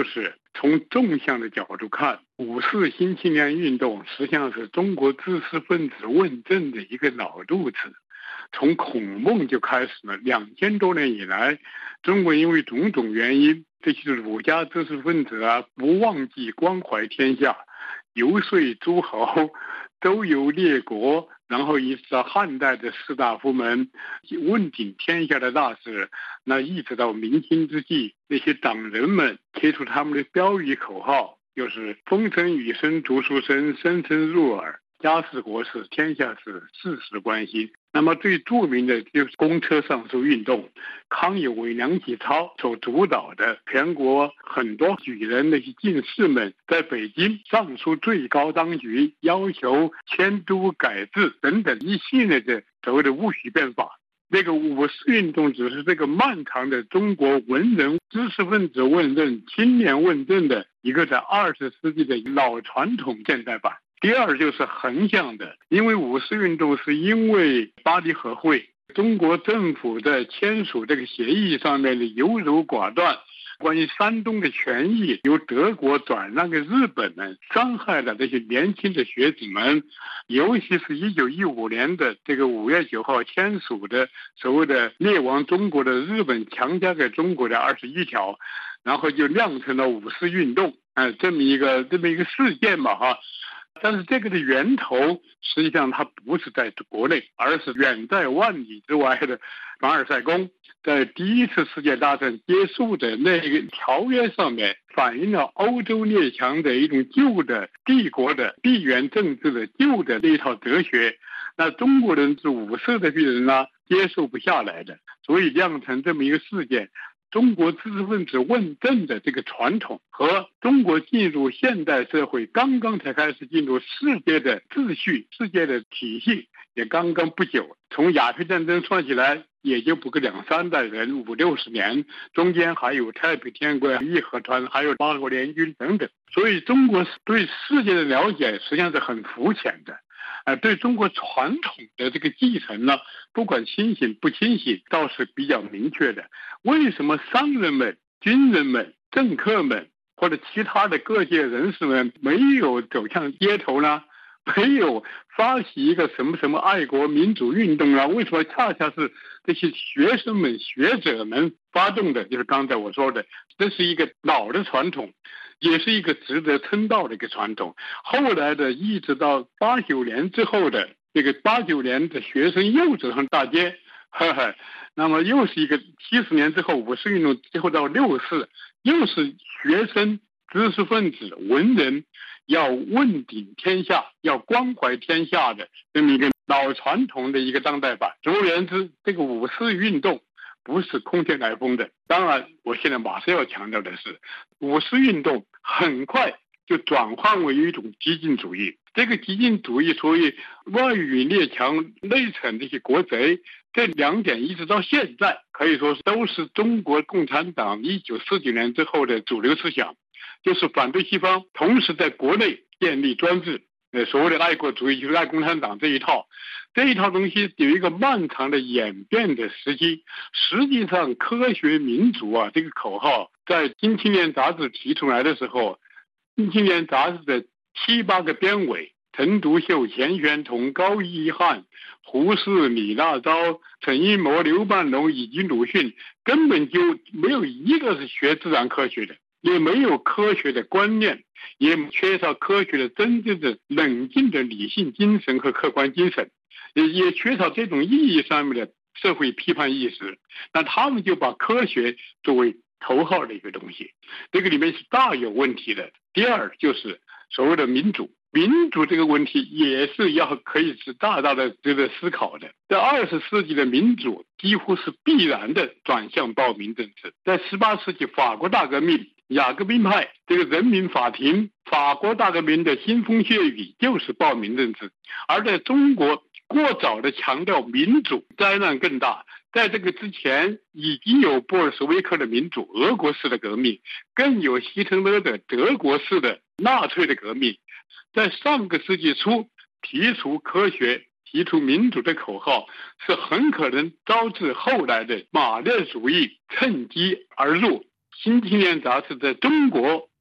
从纵向的角度看，五四新青年运动实际上是中国知识分子问政的一个老路子。从孔孟就开始了，两千多年以来，中国因为种种原因，这些儒家知识分子啊，不忘记关怀天下，游说诸侯，周游列国，然后一直到汉代的士大夫们问鼎天下的大事，那一直到明清之际，那些党人们贴出他们的标语口号，就是风声雨声读书声，声声入耳，家事国事天下事，事事关心。那么最著名的就是公车上书运动，康有为、梁启超所主导的，全国很多举人那些进士们在北京上书最高当局，要求迁都改制等等一系列的所谓的戊戌变法。那个五四运动只是这个漫长的中国文人知识分子问政、青年问政的一个在二十世纪的老传统现代版。第二就是横向的，因为五四运动是因为巴黎和会，中国政府在签署这个协议上面的优柔寡断，关于山东的权益由德国转让给日本人，伤害了这些年轻的学子们，尤其是一九一五年的这个五月九号签署的所谓的灭亡中国的日本强加给中国的二十一条，然后就酿成了五四运动，呃，这么一个这么一个事件嘛，哈。但是这个的源头实际上它不是在国内，而是远在万里之外的凡尔赛宫，在第一次世界大战结束的那个条约上面，反映了欧洲列强的一种旧的帝国的地缘政治的旧的那一套哲学。那中国人是五四的人呢，接受不下来的，所以酿成这么一个事件。中国知识分子问政的这个传统和中国进入现代社会刚刚才开始进入世界的秩序、世界的体系也刚刚不久，从鸦片战争算起来也就不过两三代人，五六十年，中间还有太平天国、义和团，还有八国联军等等，所以中国对世界的了解实际上是很肤浅的。呃，对中国传统的这个继承呢，不管清醒不清醒，倒是比较明确的。为什么商人们、军人们、政客们或者其他的各界人士们没有走向街头呢？没有发起一个什么什么爱国民主运动啊？为什么恰恰是这些学生们、学者们发动的？就是刚才我说的，这是一个老的传统。也是一个值得称道的一个传统。后来的一直到八九年之后的这个八九年的学生又走上大街，呵呵，那么又是一个七十年之后五四运动之后到六四，又是学生、知识分子、文人要问鼎天下、要关怀天下的这么一个老传统的一个当代版。总而言之，这个五四运动不是空穴来风的。当然，我现在马上要强调的是，五四运动很快就转换为一种激进主义。这个激进主义，所以外语列强、内层这些国贼，这两点一直到现在可以说都是中国共产党一九四九年之后的主流思想，就是反对西方，同时在国内建立专制。呃，所谓的爱国主义就是爱共产党这一套，这一套东西有一个漫长的演变的时期。实际上，科学民主啊这个口号在《新青年》杂志提出来的时候，《新青年》杂志的七八个编委，陈独秀、钱玄同、高一汉、胡适、李大钊、陈寅谋、刘半农以及鲁迅，根本就没有一个是学自然科学的，也没有科学的观念，也缺少科学的真正的冷静的理性精神和客观精神，也也缺少这种意义上面的社会批判意识。那他们就把科学作为头号的一个东西，这个里面是大有问题的。第二就是所谓的民主，民主这个问题也是要可以是大大的值得思考的。在二十世纪的民主几乎是必然的转向暴民政治。在十八世纪法国大革命，雅各宾派这个人民法庭，法国大革命的腥风血雨就是暴民政治。而在中国过早的强调民主，灾难更大。在这个之前已经有布尔什维克的民主，俄国式的革命，更有希特勒的德国式的纳粹的革命。在上个世纪初提出科学、提出民主的口号，是很可能招致后来的马列主义趁机而入。新青年杂志在中国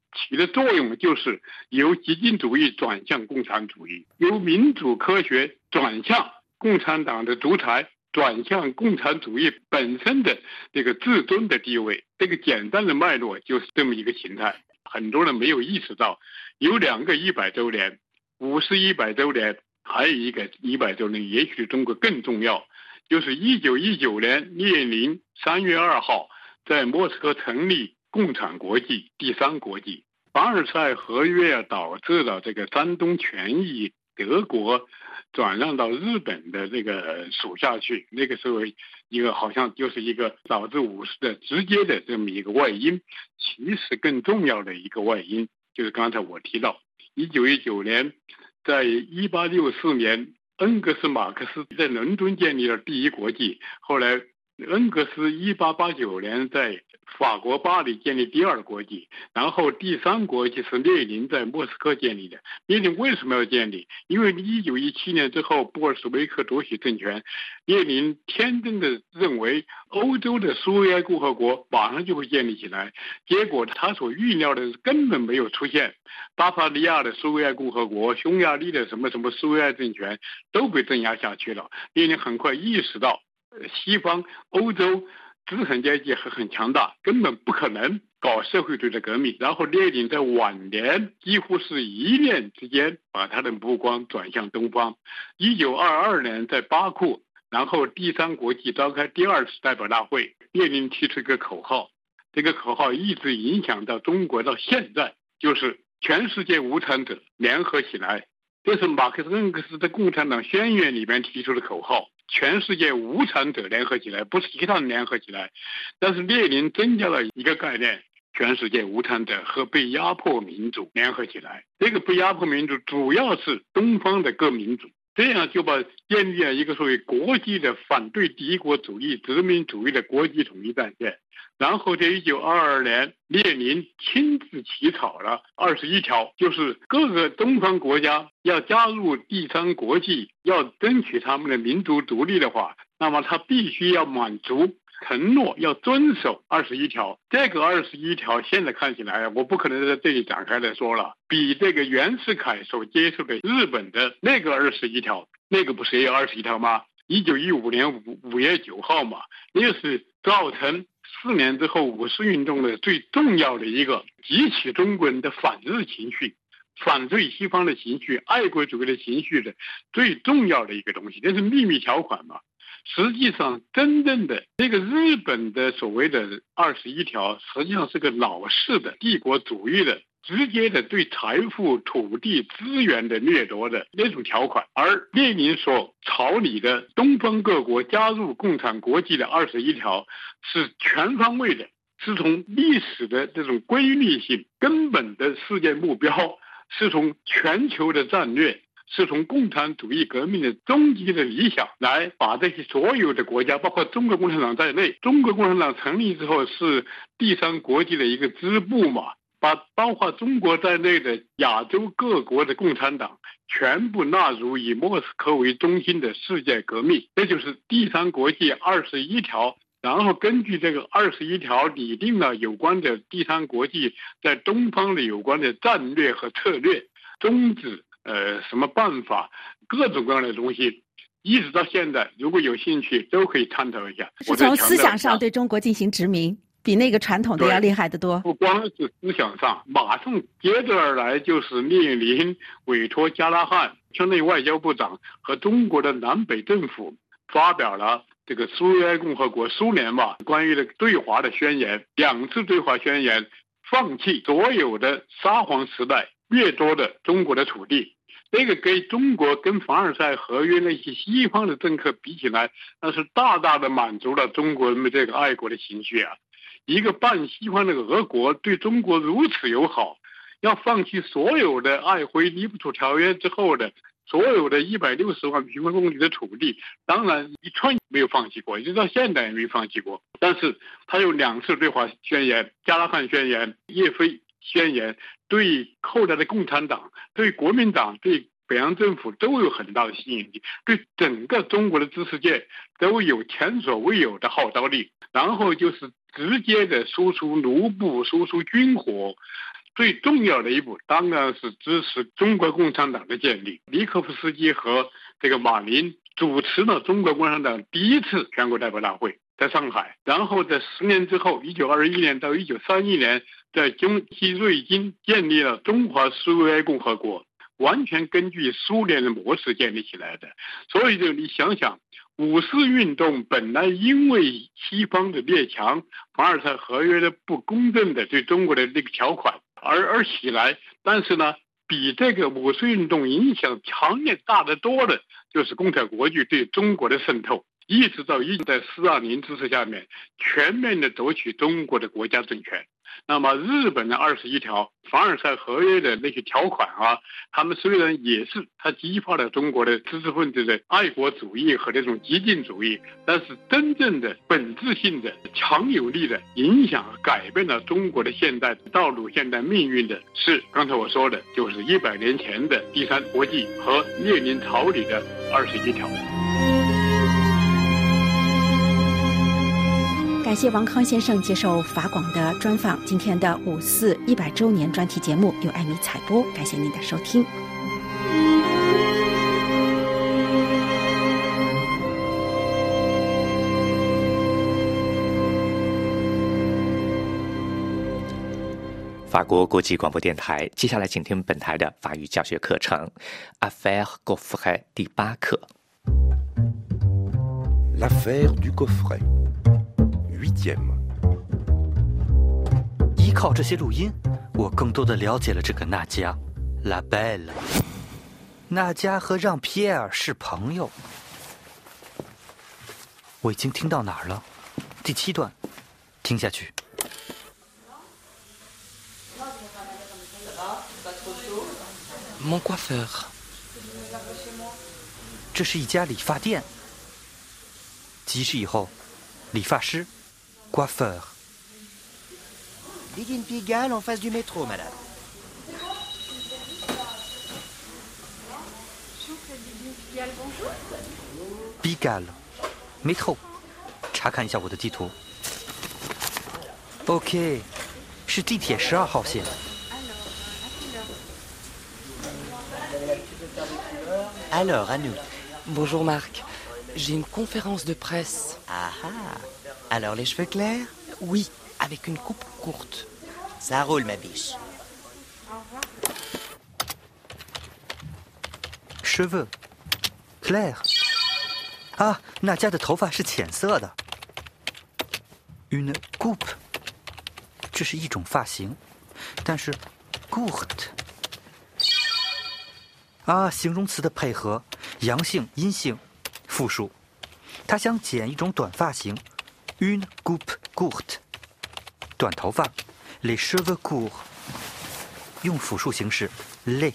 起的作用就是由激进主义转向共产主义，由民主科学转向共产党的独裁，转向共产主义本身的这个至尊的地位。这个简单的脉络就是这么一个形态。很多人没有意识到，有两个一百周年，五十一百周年，还有一个一百周年，也许中国更重要，就是一九一九年列宁三月二号在莫斯科成立共产国际第三国际。凡尔赛合约导致了这个山东权益德国转让到日本的这个属下去，那个时候一个好像就是一个导致五四的直接的这么一个外因。其实更重要的一个外因就是刚才我提到一九一九年，在一八六四年恩格斯马克思在伦敦建立了第一国际，后来恩格斯一八八九年在法国巴黎建立第二国际，然后第三国际是列宁在莫斯科建立的。列宁为什么要建立？因为一九一七年之后布尔什维克夺取政权，列宁天真的认为欧洲的苏维埃共和国马上就会建立起来，结果他所预料的根本没有出现。巴伐利亚的苏维埃共和国、匈牙利的什么什么苏维埃政权都被镇压下去了。列宁很快意识到西方欧洲资产阶级很强大，根本不可能搞社会主义的革命。然后列宁在晚年几乎是一念之间把他的目光转向东方。一九二二年在巴库，然后第三国际召开第二次代表大会，列宁提出一个口号，这个口号一直影响到中国到现在，就是全世界无产者联合起来。这是马克思恩格斯在共产党宣言里面提出的口号，全世界无产者联合起来，不是其他人联合起来。但是列宁增加了一个概念，全世界无产者和被压迫民族联合起来。这个被压迫民族主要是东方的各民族，这样就把建立了一个所谓国际的反对敌国主义、殖民主义的国际统一战线。然后在一九二二年，列宁亲自起草了二十一条，就是各个东方国家要加入第三国际，要争取他们的民族独立的话，那么他必须要满足承诺，要遵守二十一条。这个二十一条现在看起来，我不可能在这里展开来说了，比这个袁世凯所接受的日本的那个二十一条，那个不是也有二十一条吗？一九一五年五五月九号嘛，那是造成四年之后五四运动的最重要的一个激起中国人的反日情绪、反对西方的情绪、爱国主义的情绪的最重要的一个东西。这是秘密条款嘛。实际上真正的这个日本的所谓的二十一条，实际上是个老式的帝国主义的直接的对财富、土地资源的掠夺的那种条款。而列宁所草拟的东方各国加入共产国际的二十一条是全方位的，是从历史的这种规律性、根本的世界目标，是从全球的战略，是从共产主义革命的终极的理想来把这些所有的国家，包括中国共产党在内，中国共产党成立之后是第三国际的一个支部嘛，把包括中国在内的亚洲各国的共产党全部纳入以莫斯科为中心的世界革命，这就是第三国际二十一条。然后根据这个二十一条拟定了有关的第三国际在东方的有关的战略和策略、宗旨、呃什么办法，各种各样的东西，一直到现在，如果有兴趣都可以探讨一下。 是从思想上对中国进行殖民，比那个传统的要厉害得多。 不光是思想上，马上接着而来就是列宁委托加拉汉，相当于外交部长和中国的南北政府发表了这个苏维埃共和国苏联嘛关于的对华的宣言，两次对华宣言，放弃所有的沙皇时代掠夺的中国的土地。这个跟中国跟凡尔赛合约那些西方的政客比起来，那是大大的满足了中国人的这个爱国的情绪啊。一个半西方的俄国对中国如此友好，要放弃所有的爱辉尼布楚条约之后的所有的一百六十万平方公里的土地，当然一寸没有放弃过，一直到现在也没放弃过。但是他有两次对华宣言，加拉汉宣言、叶飞宣言，对后来的共产党、对国民党、对北洋政府都有很大的吸引力，对整个中国的知识界都有前所未有的号召力。然后就是直接的输出卢布、输出军火， 最重要的一步当然是支持中国共产党的建立。尼科夫斯基和这个马林主持了中国共产党第一次全国代表大会，在上海。然后在十年之后，一九二一年到一九三一年，在中西瑞金建立了中华苏维埃共和国，完全根据苏联的模式建立起来的。所以就你想想，五四运动本来因为西方的列强凡尔赛合约的不公正的对中国的这个条款而而起来，但是呢，比这个五四运动影响强烈大得多的，就是共产国际对中国的渗透，一直到一在斯大林支持下面，全面的夺取中国的国家政权。那么日本的二十一条凡尔赛合约的那些条款啊，他们虽然也是它激发了中国的知识分子的爱国主义和这种激进主义，但是真正的本质性的强有力的影响改变了中国的现代道路现代命运的，是刚才我说的，就是一百年前的第三国际和列宁草拟的二十一条。 感谢王康先生接受法广的专访。今天的五四一百周年专题节目由艾米采播，感谢您的收听。 法国国际广播电台，接下来请听本台的法语教学课程 Affaire Coffret 第八课。 L'affaire du coffret huitième。 依靠这些录音，我更多的了解了这个娜迦 La Belle。 娜迦和让皮埃尔是朋友。我已经听到哪儿了？第七段，听下去。 Mon coiffeur。 这是一家理发店。集市以后，理发师 coiffeur。 Big Pigalle en face du métro, madame. Pigalle métro， 查看一下我的地图。OK， 是地铁十二号线。 Alors, à nous. Bonjour Marc, j'ai une conférence de presse. Ah ah. Alors les cheveux clairs? Oui, avec une coupe courte. Ça roule, ma biche. Cheveux clairs. 啊，娜迦的头发是浅色的。Une coupe， 这是一种发型，但是 courte。 啊，形容词的配合，阳性、阴性、复数。他想剪一种短发型 ，une coupe courte， 短头发 ，les cheveux courts， 用复数形式 les。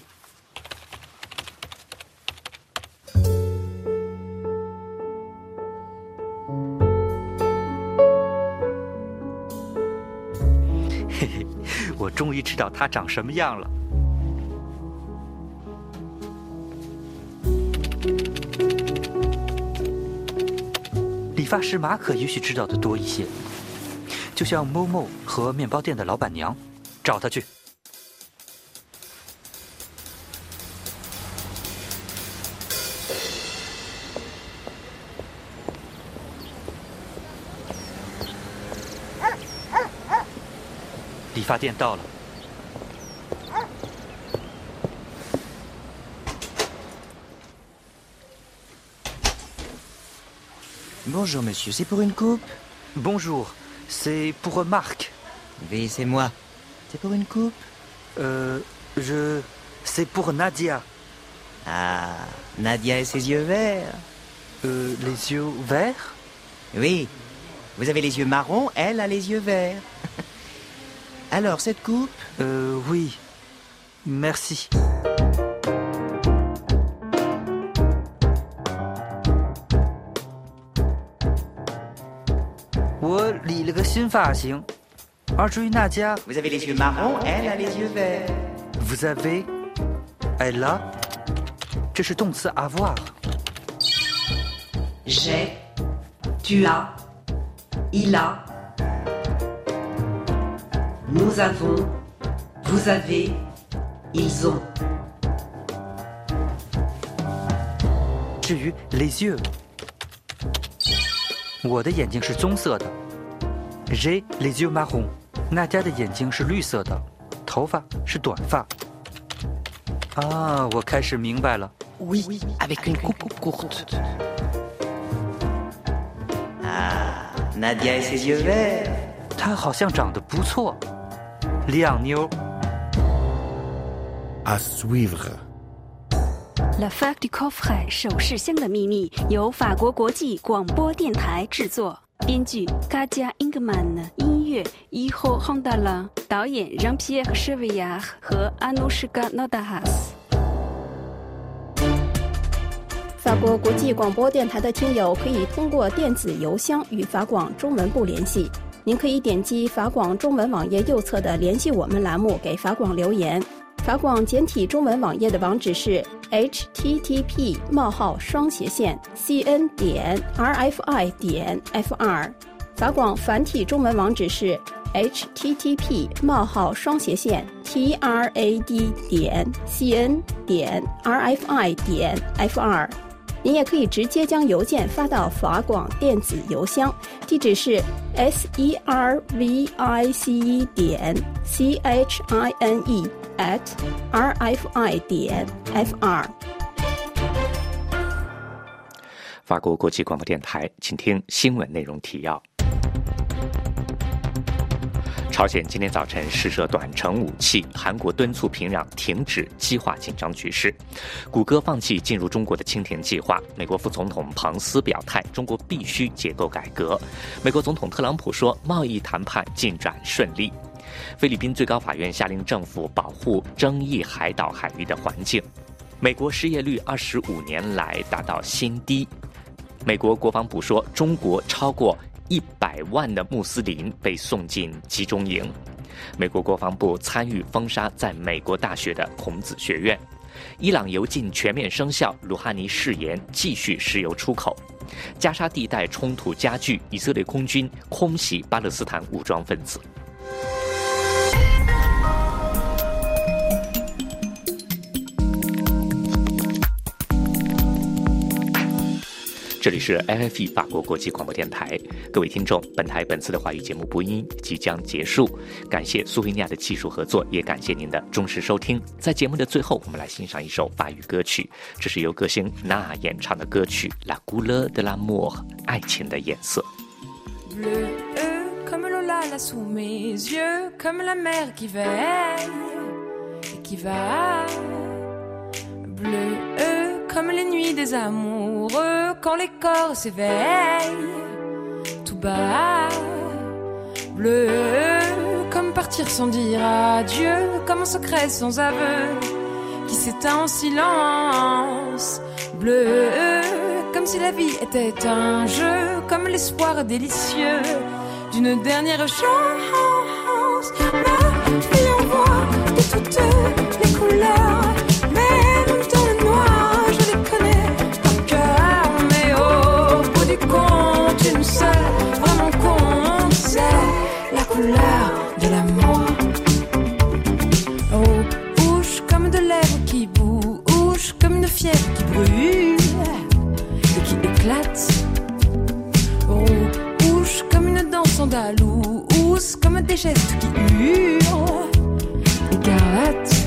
嘿嘿，我终于知道他长什么样了。 理发师马可也许知道的多一些，就像某某和面包店的老板娘，找他去。理发店到了。 Bonjour monsieur, c'est pour une coupe? Bonjour, c'est pour Marc. Oui, c'est moi. C'est pour une coupe? Euh, je... c'est pour Nadia. Ah, Nadia et ses yeux verts. Euh, les yeux verts? Oui. Vous avez les yeux marrons, elle a les yeux verts. Alors, cette coupe? Euh, oui. Merci. 我理了个新发型，而至于娜迦 ，Vous avez les yeux marrons, elle a les yeux verts. Vous avez, elle a， 这是动词 avoir。 J'ai, tu as, il a. Nous avons, Vous avez, ils ont. 至于 les yeux， 我的眼睛是棕色的 ，j'ai les yeux marron。那家的眼睛是绿色的，头发是短发。啊，我开始明白了。 Oui, avec une coupe courte. Ah, Nadia et ses yeux verts. 她好像长得不错，靓妞。 À suivre. L'affaire du coffret 首饰箱的秘密由法国国际广播电台制作，编剧 Katia Ingman， 音乐 Iho Hondala， 导演 Jean-Pierre Chevillard 和 Anushka Nodahas。 法国国际广播电台的听友可以通过电子邮箱与法广中文部联系。您可以点击法广中文网页右侧的联系我们栏目给法广留言。法广简体中文网页的网址是 h t t p 冒号双斜线 c n 点 r f i 点 f r。法广繁体中文网址是 h t t p 冒号双斜线 t r a d 点 c n 点 r f i 点 f r。您也可以直接将邮件发到法广电子邮箱，地址是 s e r v i c e 点 c h i n e at r f i 点 f r。 法国国际广播电台，请听新闻内容提要。朝鲜今天早晨试射短程武器，韩国敦促平壤停止激化紧张局势。谷歌放弃进入中国的青田计划。美国副总统彭斯表态，中国必须结构改革。美国总统特朗普说，贸易谈判进展顺利。菲律宾最高法院下令政府保护争议海岛海域的环境。美国失业率二十五年来达到新低。美国国防部说，中国超过一百万的穆斯林被送进集中营。美国国防部参与封杀在美国大学的孔子学院。伊朗油禁全面生效，鲁哈尼誓言继续石油出口。加沙地带冲突加剧，以色列空军空袭巴勒斯坦武装分子。这里是 F F E 法国国际广播电台，各位听众，本台本次的华语节目播音即将结束，感谢苏菲尼亚的技术合作，也感谢您的忠实收听。在节目的最后，我们来欣赏一首法语歌曲，这是由歌星娜演唱的歌曲《La couleur de l'amour》，爱情的颜色。 Bleu comme l'Olala sous mes yeux, comme la mer qui veille et qui va. Bleu comme les nuits des amoureux, quand les corps s'éveillent tout bas. Bleu comme partir sans dire adieu, comme un secret sans aveu qui s'éteint en silence. Bleu comme si la vie était un jeu, comme l'espoir délicieux d'une dernière chance. Ma vie envoie de toutes les couleurs, même dans le noir, je les connais par cœur. Mais au bout du compte, une seule vraiment compte, c'est la couleur de l'amour. Aux bouches comme de lèvres qui bougent, comme une fièvre qui brûle et qui éclate. Rouge comme une danse andalouse, comme des gestes qui hurlent, écarlate.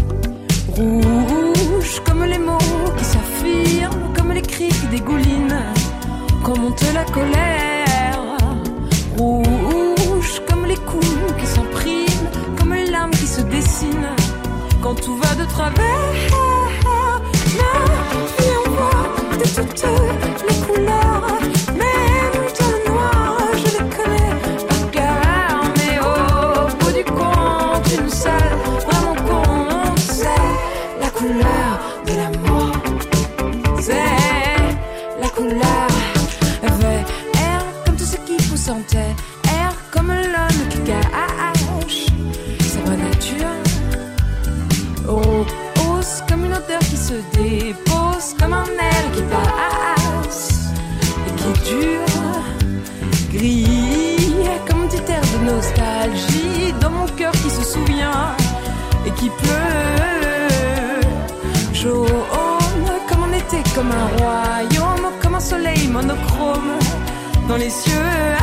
Rouge comme les mots qui s'affirment, comme les cris qui dégoulinent quand monte la colère. Rouge comme les coups qui s'impriment, comme les larmes qui se dessinent quand tout va de travers. La vie envoie de toutes les couleurs, même dans le noir, je les connais par cœur. Mais au bout du compte, une seule vraiment compte, c'est la couleur de l'amour. C'est la couleur vert comme tout ce qui pousse en terre, air comme l'homme qui cache sa vraie nature. Rose comme une odeur qui se dépose, comme un air qui passe et qui dure. Gris comme du air de nostalgie dans mon cœur qui se souvient et qui pleut. Jaune comme on était, comme un royaume, comme un soleil monochrome dans les cieux.